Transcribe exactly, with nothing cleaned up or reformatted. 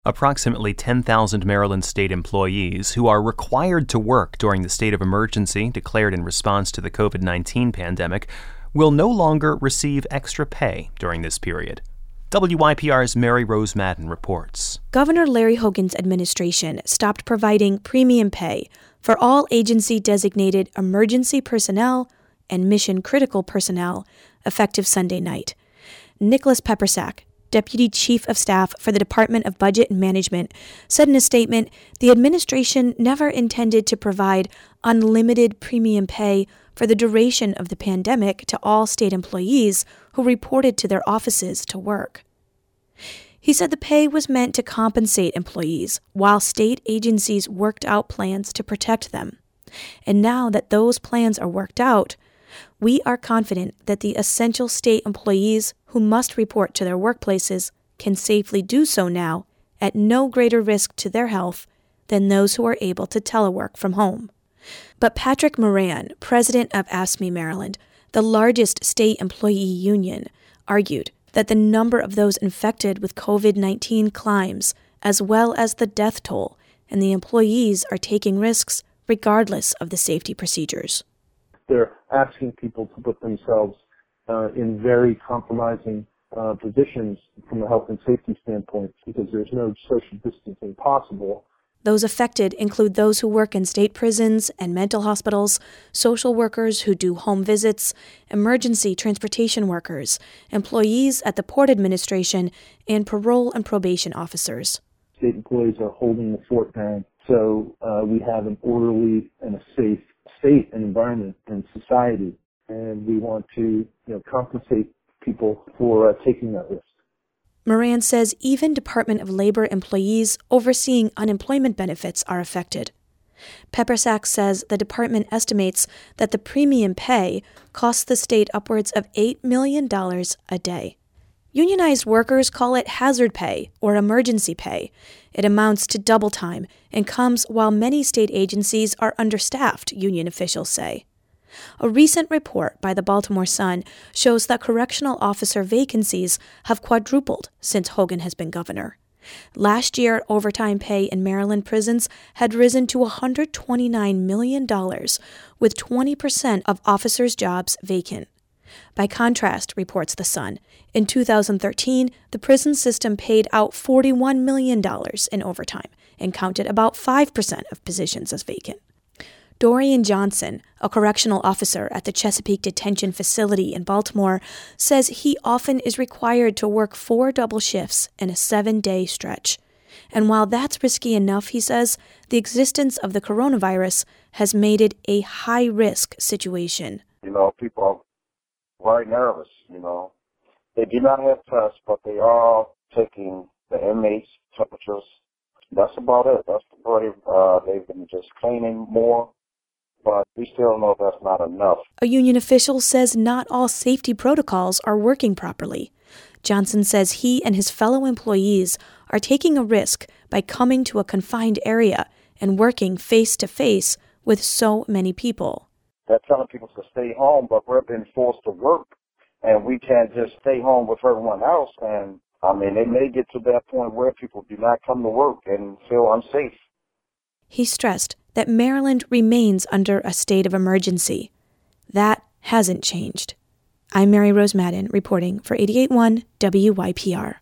Approximately ten thousand Maryland state employees who are required to work during the state of emergency declared in response to the covid nineteen pandemic will no longer receive extra pay during this period. W Y P R's Mary Rose Madden reports. Governor Larry Hogan's administration stopped providing premium pay for all agency-designated emergency personnel and mission-critical personnel effective Sunday night. Nicholas Peppersack, Deputy Chief of Staff for the Department of Budget and Management, said in a statement the administration never intended to provide unlimited premium pay for the duration of the pandemic to all state employees who reported to their offices to work. He said the pay was meant to compensate employees while state agencies worked out plans to protect them. And now that those plans are worked out, we are confident that the essential state employees who must report to their workplaces can safely do so now at no greater risk to their health than those who are able to telework from home. But Patrick Moran, president of AFSCME Maryland, the largest state employee union, argued that the number of those infected with covid nineteen climbs, as well as the death toll, and the employees are taking risks regardless of the safety procedures. They're asking people to put themselves uh, in very compromising uh, positions from a health and safety standpoint because there's no social distancing possible. Those affected include those who work in state prisons and mental hospitals, social workers who do home visits, emergency transportation workers, employees at the Port Administration, and parole and probation officers. State employees are holding the fort down, so uh, we have an orderly and a safe state and environment and society, and we want to you know, compensate people for uh, taking that risk. Moran says even Department of Labor employees overseeing unemployment benefits are affected. Peppersack says the department estimates that the premium pay costs the state upwards of eight million dollars a day. Unionized workers call it hazard pay or emergency pay. It amounts to double time and comes while many state agencies are understaffed, union officials say. A recent report by the Baltimore Sun shows that correctional officer vacancies have quadrupled since Hogan has been governor. Last year, overtime pay in Maryland prisons had risen to one hundred twenty-nine million dollars, with twenty percent of officers' jobs vacant. By contrast, reports the Sun, in two thousand thirteen, the prison system paid out forty-one million dollars in overtime and counted about five percent of positions as vacant. Dorian Johnson, a correctional officer at the Chesapeake Detention Facility in Baltimore, says he often is required to work four double shifts in a seven-day stretch. And while that's risky enough, he says, the existence of the coronavirus has made it a high-risk situation. You know, people are very nervous, you know. They do not have tests, but they are taking the inmates' temperatures. That's about it. That's about it. Uh, they've been just cleaning more. But we still know that's not enough. A union official says not all safety protocols are working properly. Johnson says he and his fellow employees are taking a risk by coming to a confined area and working face-to-face with so many people. They're telling people to stay home, but we're being forced to work, and we can't just stay home with everyone else. And, I mean, it may get to that point where people do not come to work and feel unsafe. He stressed that Maryland remains under a state of emergency. That hasn't changed. I'm Mary Rose Madden, reporting for eighty-eight point one W Y P R.